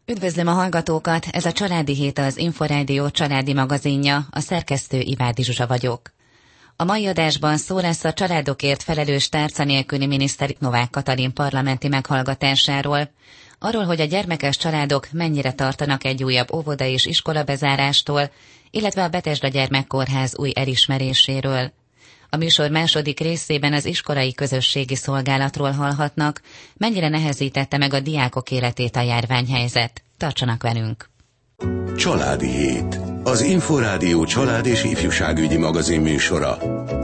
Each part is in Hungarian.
Üdvözlöm a hallgatókat, ez a Családi Hét, az Inforádió családi magazinja, a szerkesztő Ivádi Zsuzsa vagyok. A mai adásban szó lesz a családokért felelős tárca nélküli miniszter Novák Katalin parlamenti meghallgatásáról, arról, hogy a gyermekes családok mennyire tartanak egy újabb óvoda és iskola bezárástól, illetve a Bethesda Gyermekkórház új elismeréséről. A műsor második részében az iskolai közösségi szolgálatról hallhatnak, mennyire nehezítette meg a diákok életét a járványhelyzet. Tartsanak velünk! Családi Hét, az Inforádió család és ifjúságügyi magazin műsora.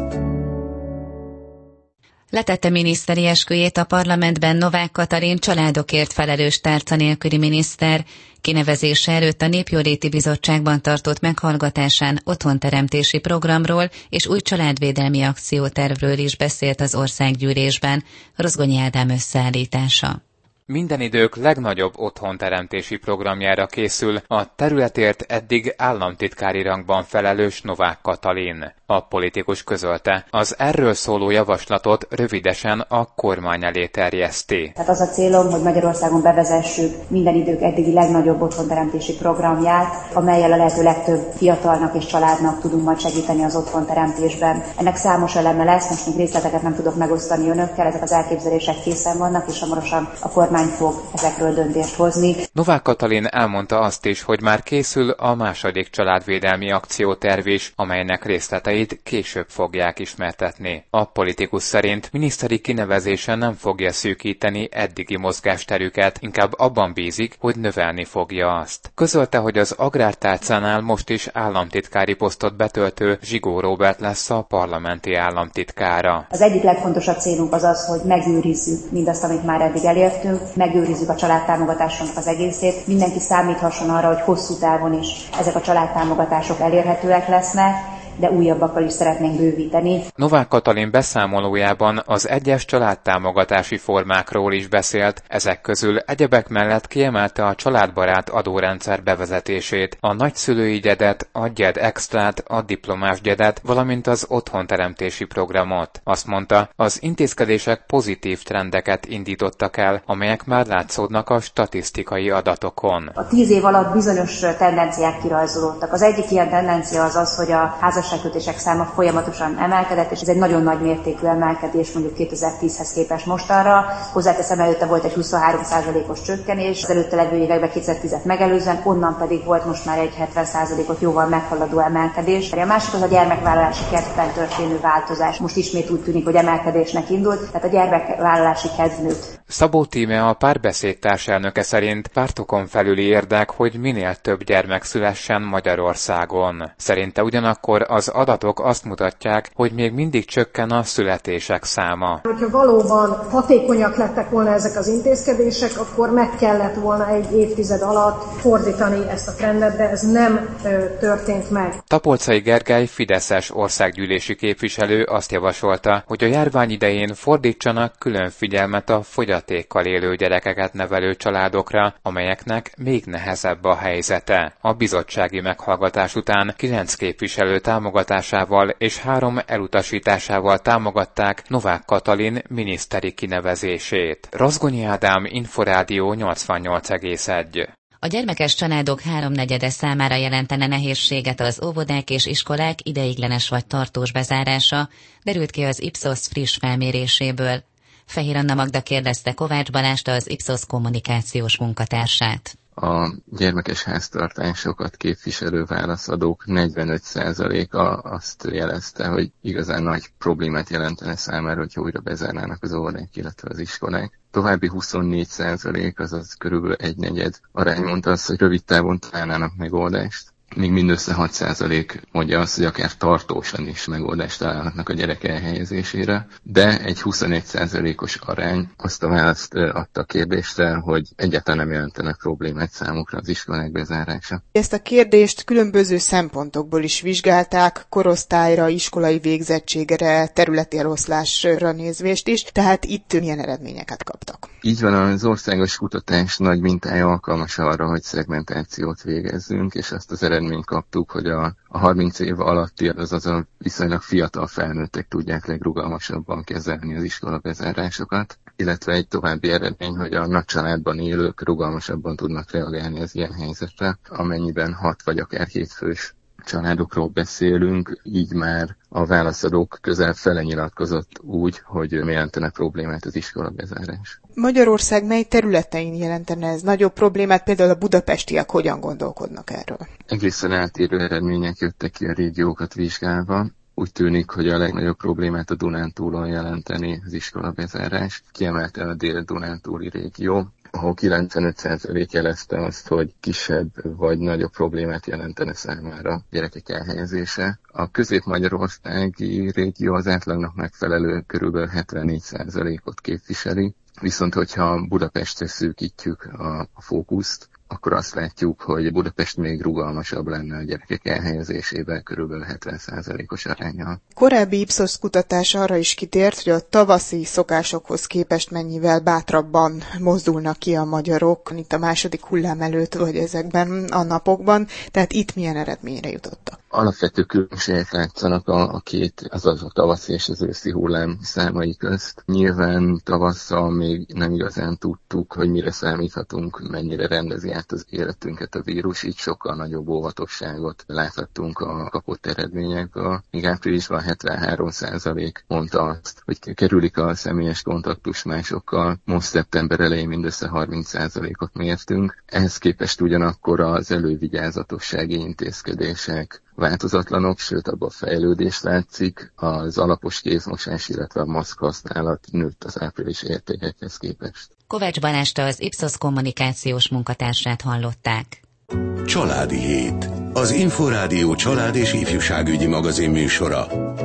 Letette miniszteri esküjét a parlamentben Novák Katalin, családokért felelős tárca nélküli miniszter. Kinevezése előtt a Népjóléti Bizottságban tartott meghallgatásán otthonteremtési programról és új családvédelmi akciótervről is beszélt az országgyűlésben. Rozgonyi Ádám összeállítása. Minden idők legnagyobb otthonteremtési programjára készül a területért eddig államtitkári rangban felelős Novák Katalin. A politikus közölte, az erről szóló javaslatot rövidesen a kormány elé terjeszti. Tehát az a célom, hogy Magyarországon bevezessük minden idők eddigi legnagyobb otthonteremtési programját, amellyel a lehető legtöbb fiatalnak és családnak tudunk majd segíteni az otthonteremtésben. Ennek számos eleme lesz, most még részleteket nem tudok megosztani önökkel, ezek az elképzelések készen vannak, és hamarosan a kormány fog ezekről döntést hozni. Novák Katalin elmondta azt is, hogy már készül a második családvédelmi akcióterv is, amelynek részleteit később fogják ismertetni. A politikus szerint miniszteri kinevezése nem fogja szűkíteni eddigi mozgásterüket, inkább abban bízik, hogy növelni fogja azt. Közölte, hogy az agrártárcánál most is államtitkári posztot betöltő Zsigó Róbert lesz a parlamenti államtitkára. Az egyik legfontosabb célunk az, hogy megőrizzük mindazt, amit már eddig elértünk, megőrizzük a családtámogatásunk az egészét. Mindenki számíthasson arra, hogy hosszú távon is ezek a családtámogatások elérhetőek lesznek, de újabbakkal is szeretnénk bővíteni. Novák Katalin beszámolójában az egyes családtámogatási formákról is beszélt, ezek közül egyebek mellett kiemelte a családbarát adórendszer bevezetését, a nagyszülői gyedet, a gyed extrát, a diplomás gyedet, valamint az otthonteremtési programot. Azt mondta, az intézkedések pozitív trendeket indítottak el, amelyek már látszódnak a statisztikai adatokon. A 10 év alatt bizonyos tendenciák kirajzolódtak. Az egyik ilyen tendencia az, hogy a házasságkötések száma folyamatosan emelkedett, és ez egy nagyon nagy mértékű emelkedés mondjuk 2010-hez képest mostanra. Hozzáteszem, előtte volt egy 23%-os csökkenés, az előtte levő években 2010-et megelőzően, onnan pedig volt most már egy 70%-ot jóval meghaladó emelkedés. A másik az a gyermekvállalási kedvben történő változás. Most ismét úgy tűnik, hogy emelkedésnek indult, tehát a gyermekvállalási kedv nőtt. Szabó Tíme, a Párbeszéd társelnöke szerint pártokon felüli érdek, hogy minél több gyermek szülessen Magyarországon. Szerinte ugyanakkor az adatok azt mutatják, hogy még mindig csökken a születések száma. Hogyha valóban hatékonyak lettek volna ezek az intézkedések, akkor meg kellett volna egy évtized alatt fordítani ezt a trendet, de ez nem történt meg. Tapolczai Gergely, fideszes országgyűlési képviselő azt javasolta, hogy a járvány idején fordítsanak külön figyelmet a fogyatékkal élő gyerekeket nevelő családokra, amelyeknek még nehezebb a helyzete. A bizottsági meghallgatás után 9 képviselő támogatásával és 3 elutasításával támogatták Novák Katalin miniszteri kinevezését. Rozgonyi Ádám, Inforádió 88,1. A gyermekes családok 3/4 számára jelentene nehézséget az óvodák és iskolák ideiglenes vagy tartós bezárása, derült ki az Ipsos friss felméréséből. Fehér Anna Magda kérdezte Kovács Balást, az Ipsos kommunikációs munkatársát. A gyermekes háztartásokat képviselő válaszadók 45%-a azt jelezte, hogy igazán nagy problémát jelentene számára, hogyha újra bezárnának az óvodák, illetve az iskolák. További 24%, azaz körülbelül 1/4 arány mondta azt, hogy rövid távon találnának megoldást. Még mindössze 6% mondja azt, hogy akár tartósan is megoldást találhatnak a gyerek elhelyezésére, de egy 21%-os arány azt a választ adta a kérdésre, hogy egyáltalán nem jelentenek problémát számukra az iskolák bezárása. Ezt a kérdést különböző szempontokból is vizsgálták, korosztályra, iskolai végzettségre, területi eloszlásra nézvést is, tehát itt milyen eredményeket kaptak. Így van, az országos kutatás nagy mintája alkalmas arra, hogy szegmentációt végezzünk, és azt az eredményt kaptuk, hogy a 30 év alatti, azaz a viszonylag fiatal felnőttek tudják legrugalmasabban kezelni az iskola bezárásokat. illetve egy további eredmény, hogy a nagy családban élők rugalmasabban tudnak reagálni az ilyen helyzetre, amennyiben 6 vagy akár 7 fős családokról beszélünk, így már a válaszadók közel fele nyilatkozott úgy, hogy jelentene problémát az iskola bezárás. Magyarország mely területein jelentene ez nagyobb problémát, például a budapestiek hogyan gondolkodnak erről? Egészen eltérő eredmények jöttek ki a régiókat vizsgálva. Úgy tűnik, hogy a legnagyobb problémát a Dunántúlon jelenteni az iskola bezárás. Kiemelte a dél-dunántúli régió, ahol 95% jelezte azt, hogy kisebb vagy nagyobb problémát jelentene számára gyerekek elhelyezése. A közép-magyarországi régió az átlagnak megfelelő körülbelül 74%-ot képviseli, viszont hogyha Budapestre szűkítjük a fókuszt, akkor azt látjuk, hogy Budapest még rugalmasabb lenne a gyerekek elhelyezésében körülbelül 70%-os aránnyal. Korábbi Ipsos kutatás arra is kitért, hogy a tavaszi szokásokhoz képest mennyivel bátrabban mozdulnak ki a magyarok, itt a második hullám előtt, vagy ezekben a napokban, tehát itt milyen eredményre jutottak? Alapvető különbségek látszanak a két, azaz a tavaszi és az őszi hullám számai közt. Nyilván tavasszal még nem igazán tudtuk, hogy mire számíthatunk, mennyire rendezi át az életünket a vírus, így sokkal nagyobb óvatosságot láthattunk a kapott eredményekből. Míg áprilisban 73% mondta azt, hogy kerülik a személyes kontaktus másokkal, most szeptember elején mindössze 30%-ot mértünk. Ehhez képest ugyanakkor az elővigyázatossági intézkedések változatlanok, sőt abban fejlődés látszik. Az alapos kézmosás, illetve a maszk használat nőtt az április értékekhez képest. Kovács Balást, az Ipsos kommunikációs munkatársát hallották. Családi hét. Az Inforádió család és ifjúságügyi magazin műsora.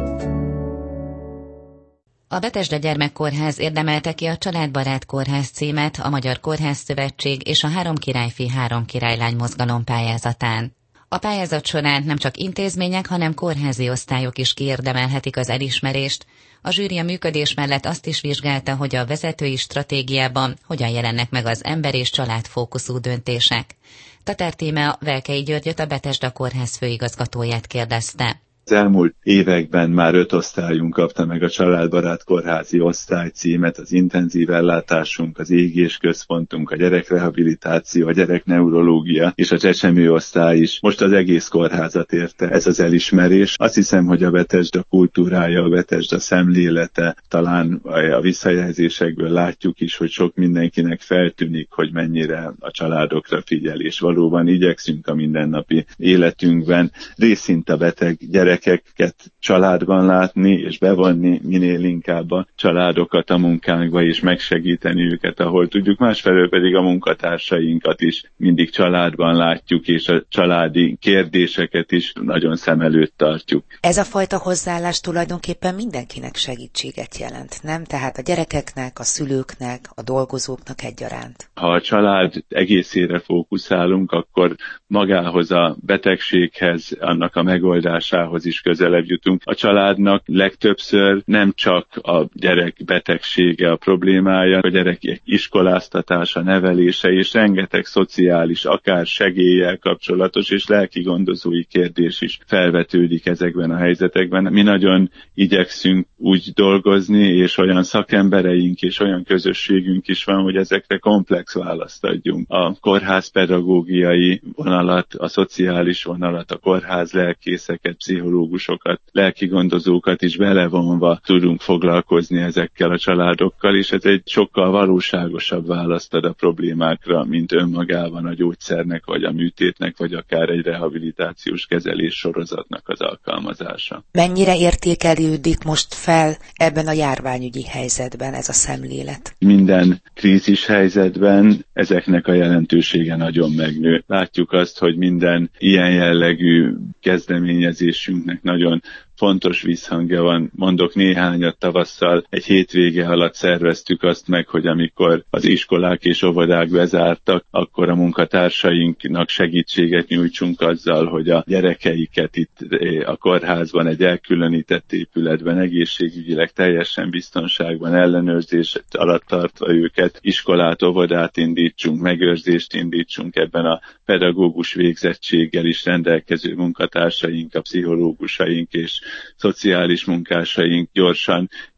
A Betesda Gyermekkórház érdemelte ki a Családbarát Kórház címet a Magyar Kórház Szövetség és a 3 királyfi, 3 királylány mozgalom pályázatán. A pályázat során nem csak intézmények, hanem kórházi osztályok is kiérdemelhetik az elismerést. A zsűri a működés mellett azt is vizsgálta, hogy a vezetői stratégiában hogyan jelennek meg az ember- és családfókuszú döntések. Tatár Tíme Velkei Györgyöt, a Betesda Kórház főigazgatóját kérdezte. Az elmúlt években már 5 osztályunk kapta meg a Családbarát Kórházi osztály címet, az intenzív ellátásunk, az égésközpontunk, a gyerekrehabilitáció, a gyerekneurológia és a csecsemő osztály is. Most az egész kórházat érte ez az elismerés. Azt hiszem, hogy a Betesda kultúrája, a Betesda szemlélete, talán a visszajelzésekből látjuk is, hogy sok mindenkinek feltűnik, hogy mennyire a családokra figyel, és valóban igyekszünk a mindennapi életünkben részint a beteg gyerekeket családban látni, és bevonni minél inkább a családokat a munkánkba, és megsegíteni őket, ahol tudjuk. Másfelől pedig a munkatársainkat is mindig családban látjuk, és a családi kérdéseket is nagyon szem előtt tartjuk. Ez a fajta hozzáállás tulajdonképpen mindenkinek segítséget jelent, nem? Tehát a gyerekeknek, a szülőknek, a dolgozóknak egyaránt. Ha a család egészére fókuszálunk, akkor magához a betegséghez, annak a megoldásához is közelebb jutunk. A családnak legtöbbször nem csak a gyerek betegsége a problémája, a gyerekek iskoláztatása, nevelése, és rengeteg szociális, akár segéllyel kapcsolatos és lelki gondozói kérdés is felvetődik ezekben a helyzetekben. Mi nagyon igyekszünk úgy dolgozni, és olyan szakembereink és olyan közösségünk is van, hogy ezekre komplex választ adjunk. A kórház pedagógiai vonalat, a szociális vonalat, a kórház lelkészeket, pszichológusokat, lelki gondozókat is belevonva tudunk foglalkozni ezekkel a családokkal, és ez egy sokkal valóságosabb választ ad a problémákra, mint önmagában a gyógyszernek, vagy a műtétnek, vagy akár egy rehabilitációs kezelés sorozatnak az alkalmazása. Mennyire értékelődik most fel ebben a járványügyi helyzetben ez a szemlélet? Minden krízis helyzetben ezeknek a jelentősége nagyon megnő. Látjuk azt, hogy minden ilyen jellegű kezdeményezésünknek nagyon fontos visszhangja van. Mondok néhányat. Tavasszal egy hétvége alatt szerveztük azt meg, hogy amikor az iskolák és óvodák bezártak, akkor a munkatársainknak segítséget nyújtsunk azzal, hogy a gyerekeiket itt a kórházban, egy elkülönített épületben egészségügyileg teljesen biztonságban, ellenőrzés alatt tartva őket, iskolát, óvodát indítsunk, megőrzést indítsunk, ebben a pedagógus végzettséggel is rendelkező munkatársaink, a pszichológusaink és szociális munkásaink gyorsan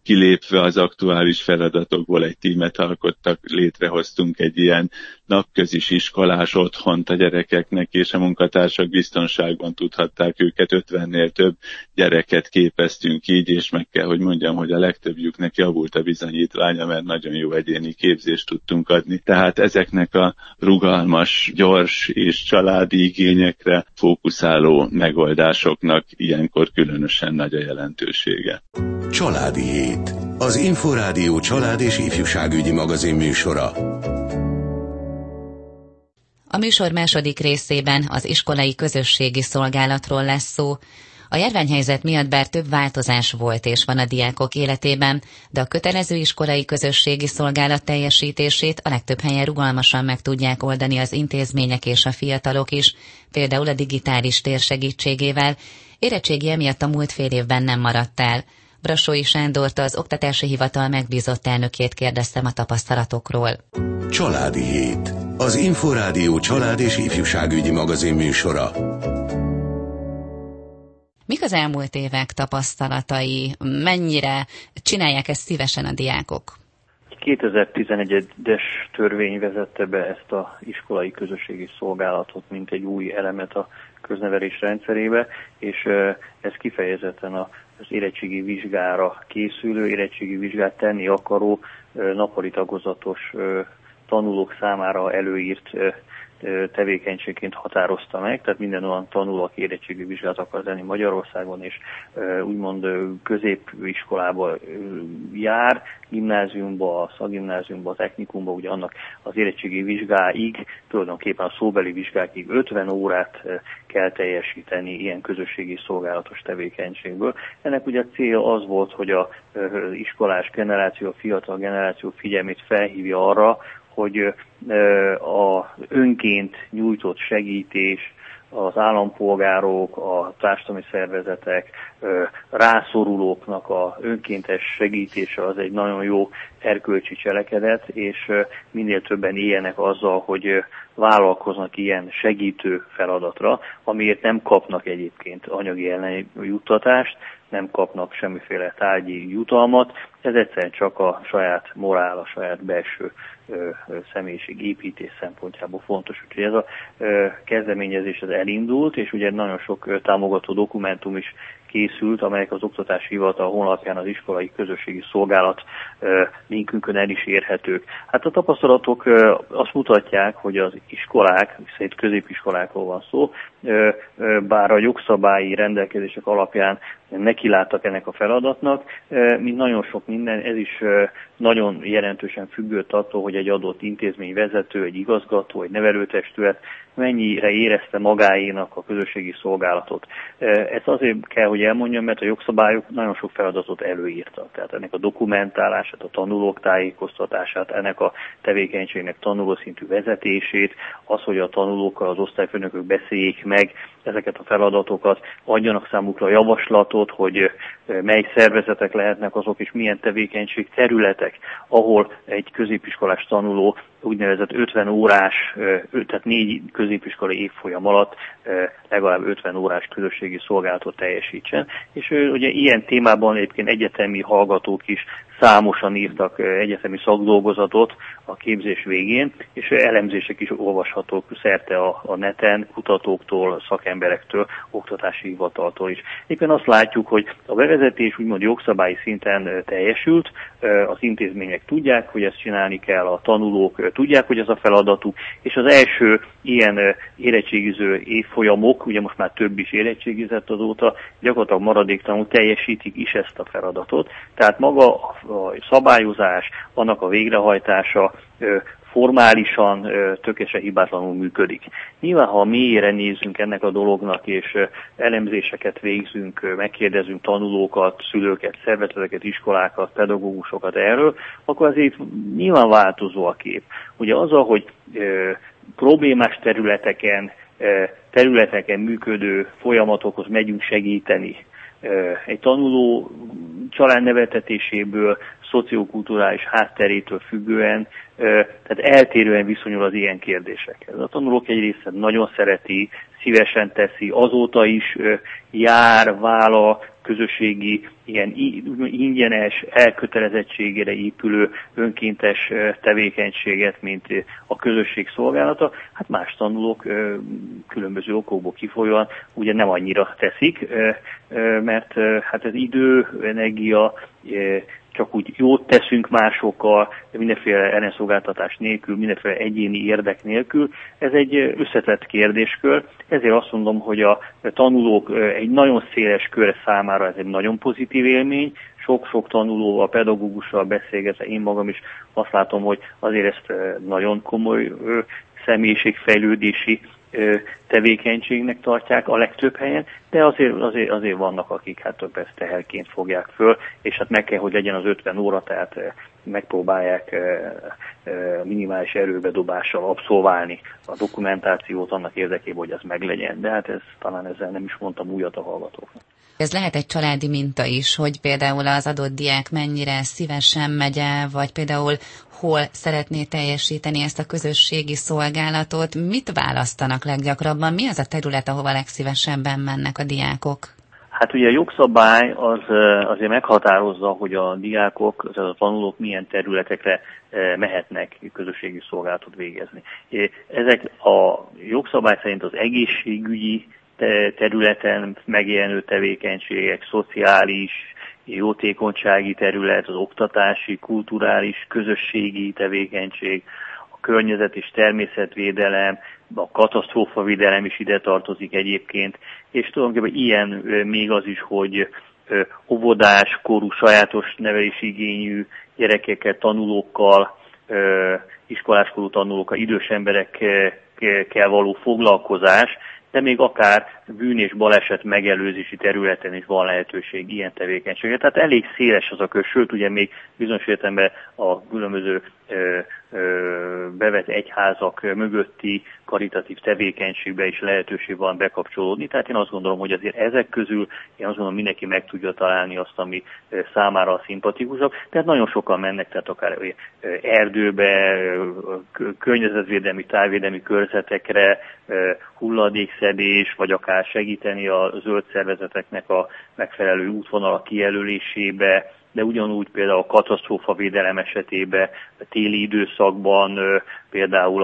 kilépve az aktuális feladatokból egy tímet alkottak, létrehoztunk egy ilyen napközis iskolás otthont a gyerekeknek, és a munkatársak biztonságban tudhatták őket, 50-nél több gyereket képeztünk így, és meg kell, hogy mondjam, hogy a legtöbbjüknek javult a bizonyítványa, mert nagyon jó egyéni képzést tudtunk adni. Tehát ezeknek a rugalmas, gyors és családi igényekre fókuszáló megoldásoknak ilyenkor különösen nagy a jelentősége. Családi hét. Az Inforádió család és ifjúságügyi magazin műsora. A műsor második részében az iskolai közösségi szolgálatról lesz szó. A járványhelyzet miatt bár több változás volt és van a diákok életében, de a kötelező iskolai közösségi szolgálat teljesítését a legtöbb helyen rugalmasan meg tudják oldani az intézmények és a fiatalok is, például a digitális tér segítségével. Érettségi emiatt a múlt fél évben nem maradt el. Brassói Sándort, az Oktatási Hivatal megbízott elnökét kérdeztem a tapasztalatokról. Családi hét. Az Inforádió család és ifjúságügyi magazin műsora. Mik az elmúlt évek tapasztalatai? Mennyire csinálják ezt szívesen a diákok? 2011-es törvény vezette be ezt az iskolai közösségi szolgálatot, mint egy új elemet a köznevelés rendszerébe, és ez kifejezetten az érettségi vizsgára készülő, érettségi vizsgát tenni akaró, nappali tagozatos tanulók számára előírt tevékenységként határozta meg, tehát minden olyan tanuló, aki érettségi vizsgát akar tenni Magyarországon, és úgymond középiskolába jár, gimnáziumba, szakgimnáziumba, technikumba, ugye annak az érettségi vizsgáig, tulajdonképpen a szóbeli vizsgákig 50 órát kell teljesíteni ilyen közösségi szolgálatos tevékenységből. Ennek ugye a cél az volt, hogy az iskolás generáció, a fiatal generáció figyelmét felhívja arra, hogy az önként nyújtott segítés, az állampolgárok, a társadalmi szervezetek, rászorulóknak a önkéntes segítése az egy nagyon jó erkölcsi cselekedet, és minél többen éljenek azzal, hogy vállalkoznak ilyen segítő feladatra, amiért nem kapnak egyébként anyagi ellenjuttatást, nem kapnak semmiféle tárgyi jutalmat, ez egyszerűen csak a saját morál, a saját belső személyiségépítés szempontjából fontos. Úgyhogy ez a kezdeményezés az elindult, és ugye nagyon sok támogató dokumentum is készült, amelyek az Oktatási Hivatal honlapján az iskolai közösségi szolgálat linkünkön el is érhetők. Hát a tapasztalatok azt mutatják, hogy az iskolák, hiszen itt középiskolákról van szó, bár a jogszabályi rendelkezések alapján nekiláttak ennek a feladatnak, mint nagyon sok minden, ez is nagyon jelentősen függött attól, hogy egy adott intézmény vezető, egy igazgató, egy nevelőtestület mennyire érezte magáénak a közösségi szolgálatot. Ezt azért kell, hogy elmondjam, mert a jogszabályok nagyon sok feladatot előírtak. Tehát ennek a dokumentálását, a tanulók tájékoztatását, ennek a tevékenységnek tanulószintű vezetését, az, hogy a tanulókkal az osztályfőnökök beszéljék meg ezeket a feladatokat, adjanak számukra javaslatot, hogy mely szervezetek lehetnek azok, és milyen tevékenység területek, ahol egy középiskolás tanuló úgynevezett 50 órás, tehát 4 középiskolai évfolyam alatt legalább 50 órás közösségi szolgálatot teljesítsen. És ugye ilyen témában egyébként egyetemi hallgatók is számosan írtak egyetemi szakdolgozatot a képzés végén, és elemzések is olvashatók szerte a neten, kutatóktól, szakemberektől, oktatási hivataltól is. Éppen azt látjuk, hogy a bevezetés úgymond jogszabályi szinten teljesült, az intézmények tudják, hogy ezt csinálni kell, a tanulók tudják, hogy ez a feladatuk, és az első ilyen érettségiző évfolyamok, ugye most már több is érettségizett azóta, gyakorlatilag maradéktalanul teljesítik is ezt a feladatot. Tehát maga a szabályozás, annak a végrehajtása formálisan tökéletesen hibátlanul működik. Nyilván, ha mélyére nézzünk ennek a dolognak, és elemzéseket végzünk, megkérdezünk tanulókat, szülőket, szervezeteket, iskolákat, pedagógusokat erről, akkor azért nyilván változó a kép. Ugye azzal, hogy problémás területeken működő folyamatokhoz megyünk segíteni, egy tanuló családneveltetéséből, szociokulturális hátterétől függően, tehát eltérően viszonyul az ilyen kérdésekhez. A tanulók egy része nagyon szereti, szívesen teszi, azóta is jár, vállal közösségi, ilyen ingyenes, elkötelezettségére épülő önkéntes tevékenységet, mint a közösség szolgálata, hát más tanulók különböző okokból kifolyóan ugye nem annyira teszik, mert hát ez idő, energia, csak úgy jót teszünk másokkal, de mindenféle ellenszolgáltatás nélkül, mindenféle egyéni érdek nélkül. Ez egy összetett kérdéskör, ezért azt mondom, hogy a tanulók egy nagyon széles kör számára ez egy nagyon pozitív élmény. Sok-sok tanulóval, pedagógussal beszélgetve, én magam is azt látom, hogy azért ezt nagyon komoly személyiségfejlődési tevékenységnek tartják a legtöbb helyen, de azért vannak, akik hát ezt teherként fogják föl, és hát meg kell, hogy legyen az 50 óra, tehát megpróbálják minimális erőbedobással abszolválni a dokumentációt annak érdekében, hogy ez meglegyen. De hát talán ezzel nem is mondtam újat a hallgatóknak. Ez lehet egy családi minta is, hogy például az adott diák mennyire szívesen megy el, vagy például hol szeretné teljesíteni ezt a közösségi szolgálatot. Mit választanak leggyakrabban? Mi az a terület, ahova legszívesebben mennek a diákok? Hát ugye a jogszabály az azért meghatározza, hogy a diákok, tehát a tanulók milyen területekre mehetnek közösségi szolgálatot végezni. Ezek a jogszabály szerint az egészségügyi területen megjelenő tevékenységek, szociális, jótékonysági terület, az oktatási, kulturális, közösségi tevékenység, a környezet és természetvédelem, a katasztrófavédelem is ide tartozik egyébként, és tulajdonképpen ilyen még az is, hogy óvodás korú, sajátos nevelési igényű gyerekekkel, tanulókkal, iskoláskorú tanulókkal, idős emberekkel való foglalkozás, de még akár bűn- és baleset megelőzési területen is van lehetőség ilyen tevékenységre. Tehát elég széles az a kör, sőt, ugye még bizonyos értelemben a különböző bevett egyházak mögötti karitatív tevékenységbe is lehetőség van bekapcsolódni. Tehát én azt gondolom, hogy azért ezek közül én azt gondolom, mindenki meg tudja találni azt, ami számára a szimpatikusabb. Tehát nagyon sokan mennek, tehát akár erdőbe, környezetvédelmi, tájvédelmi körzetekre, hulladékszedés, vagy akár segíteni a zöld szervezeteknek a megfelelő útvonalak kijelölésébe, de ugyanúgy például a katasztrófavédelem esetében, a téli időszakban például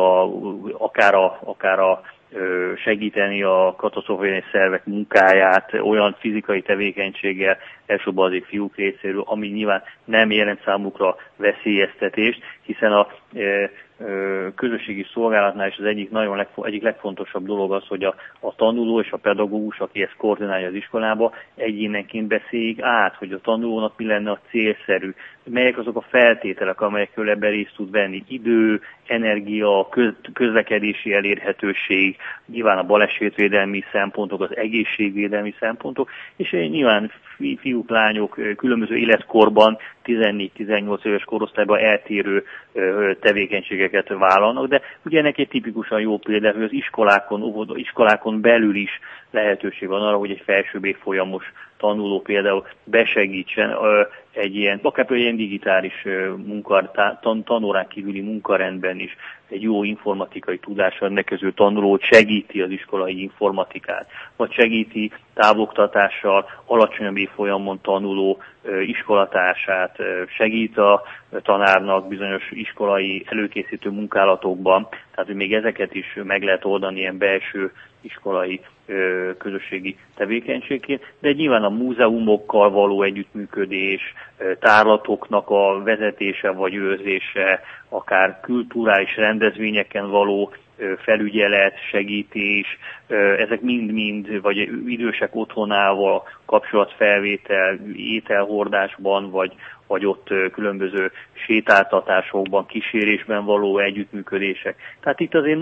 akár segíteni a katasztrófavédelmi szervek munkáját olyan fizikai tevékenységgel, elsősorban azért fiúk részéről, ami nyilván nem jelent számukra veszélyeztetést, hiszen a közösségi szolgálatnál is az egyik legfontosabb dolog az, hogy a tanuló és a pedagógus, aki ezt koordinálja az iskolába, egyénenként beszéljék át, hogy a tanulónak mi lenne a célszerű, melyek azok a feltételek, amelyekről ebben részt tud venni. Idő, energia, közlekedési elérhetőség, nyilván a balesetvédelmi szempontok, az egészségvédelmi szempontok, és nyilván fiúk, lányok különböző életkorban, 14-18 éves korosztályban eltérő tevékenységeket vállalnak, de ugye ennek egy tipikusan jó példa, hogy az iskolákon belül is lehetőség van arra, hogy egy felsőbb évfolyamos tanuló például besegítsen akár egy ilyen digitális tanórán kívüli munkarendben is egy jó informatikai tudással rendelkező tanulót segíti az iskolai informatikát, vagy segíti távoktatással alacsonyabb évfolyamon tanuló iskolatársát, segít a tanárnak bizonyos iskolai előkészítő munkálatokban, tehát hogy még ezeket is meg lehet oldani ilyen belső iskolai közösségi tevékenységként, de nyilván a múzeumokkal való együttműködés, tárlatoknak a vezetése vagy őrzése, akár kulturális rendezvényeken való felügyelet, segítés, ezek mind-mind, vagy idősek otthonával kapcsolatfelvétel, ételhordásban, vagy ott különböző sétáltatásokban, kísérésben való együttműködések. Tehát itt azért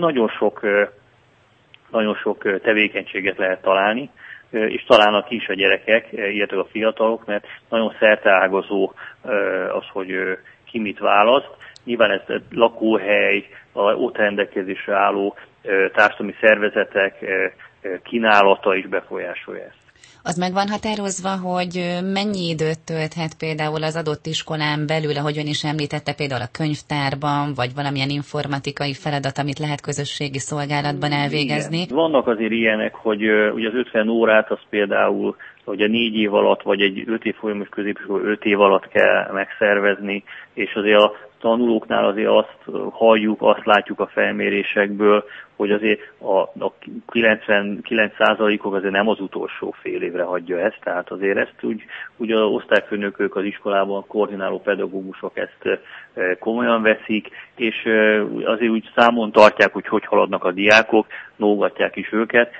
nagyon sok tevékenységet lehet találni, és találnak ki is a gyerekek, illetve a fiatalok, mert nagyon szerteágazó az, hogy ki mit választ. Nyilván ez a lakóhely, ott rendelkezésre álló társadalmi szervezetek kínálata is befolyásolja ezt. Az meg van határozva, hogy mennyi időt tölthet például az adott iskolán belül, ahogy ön is említette, például a könyvtárban, vagy valamilyen informatikai feladat, amit lehet közösségi szolgálatban elvégezni? Igen. Vannak azért ilyenek, hogy ugye az 50 órát az például hogy a 4 év alatt, vagy egy 5 év folyamos középiskola 5 év alatt kell megszervezni, és azért a tanulóknál azért azt halljuk, azt látjuk a felmérésekből, hogy azért a 99%-ok azért nem az utolsó fél évre hagyja ezt, tehát azért ezt úgy az osztályfőnökök az iskolában, a koordináló pedagógusok ezt komolyan veszik, és azért úgy számon tartják, hogy haladnak a diákok, nógatják is őket.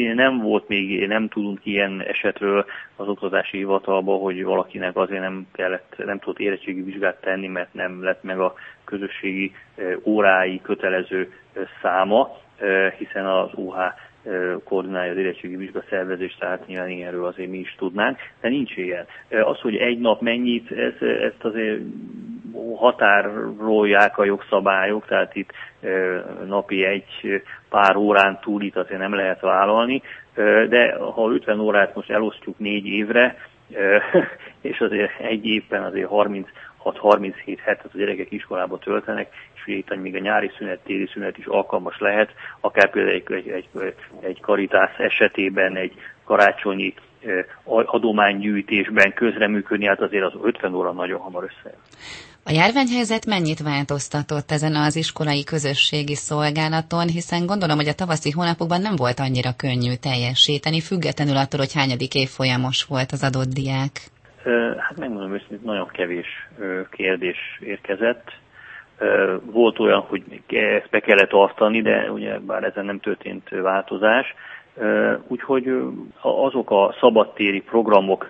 Nem tudunk ilyen esetről az oktatási hivatalban, hogy valakinek azért nem tudott érettségi vizsgát tenni, mert nem lett meg a közösségi órái kötelező száma, hiszen az OH koordinálja az érettségi vizsga szervezést, tehát nyilván ilyenről azért mi is tudnánk, de nincs ilyen. Az, hogy egy nap mennyit, ezt azért határolják a jogszabályok, tehát itt napi egy pár órán túl itt azért nem lehet vállalni, de ha 50 órát most elosztjuk 4 évre, és azért egy évben azért 36-37 hetet a gyerekek iskolába töltenek, és itt még a nyári szünet, téli szünet is alkalmas lehet, akár például egy Caritas esetében, egy karácsonyi adománygyűjtésben közreműködni, hát azért az 50 óra nagyon hamar összejön. A járványhelyzet mennyit változtatott ezen az iskolai közösségi szolgálaton, hiszen gondolom, hogy a tavaszi hónapokban nem volt annyira könnyű teljesíteni, függetlenül attól, hogy hányadik évfolyamos volt az adott diák? Hát megmondom őszintén, nagyon kevés kérdés érkezett. Volt olyan, hogy ezt be kellett tartani, de ugye bár ezen nem történt változás. Úgyhogy azok a szabadtéri programok,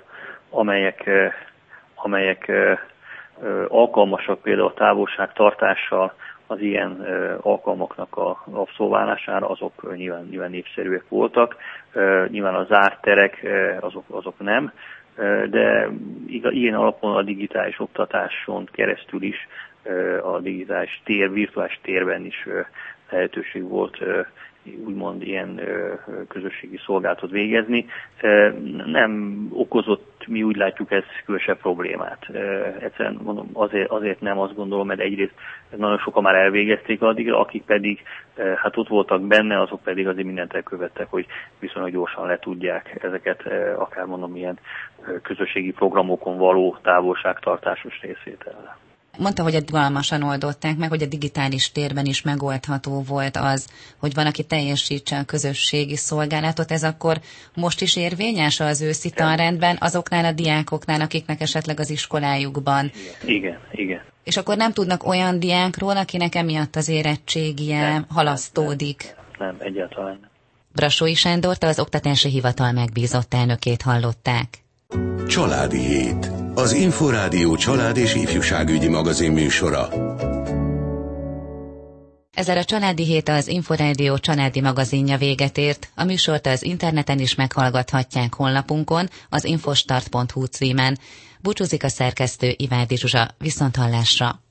amelyek alkalmasak például a távolságtartással az ilyen alkalmaknak a abszolválására, azok nyilván népszerűek voltak. Nyilván a zárt terek, azok nem, de ilyen alapon a digitális oktatáson keresztül is a digitális virtuális térben is lehetőség volt úgymond ilyen közösségi szolgálatot végezni. Nem okozott, mi úgy látjuk, ez különösebb problémát. Egyszerűen mondom, azért nem, azt gondolom, mert egyrészt nagyon sokan már elvégezték addig, akik pedig hát ott voltak benne, azok pedig azért mindent elkövettek, hogy viszonylag gyorsan le tudják ezeket, akár mondom, ilyen közösségi programokon való távolságtartásos részvétellel. Mondta, hogy rugalmasan oldották meg, hogy a digitális térben is megoldható volt az, hogy van, aki teljesítse a közösségi szolgálatot. Ez akkor most is érvényes az őszi tanrendben azoknál a diákoknál, akiknek esetleg az iskolájukban? Igen. És akkor nem tudnak olyan diákról, akinek emiatt az érettségie halasztódik? Nem, egyáltalán nem. Brassói Sándort, az Oktatási Hivatal megbízott elnökét hallották. Családi hét. Az Inforádió család és ifjúságügyi magazin műsora. Ezzel a Családi hét, az Inforádió családi magazinja véget ért. A műsort az interneten is meghallgathatják honlapunkon, az infostart.hu címen. Búcsúzik a szerkesztő, Ivádi Zsuzsa. Viszonthallásra!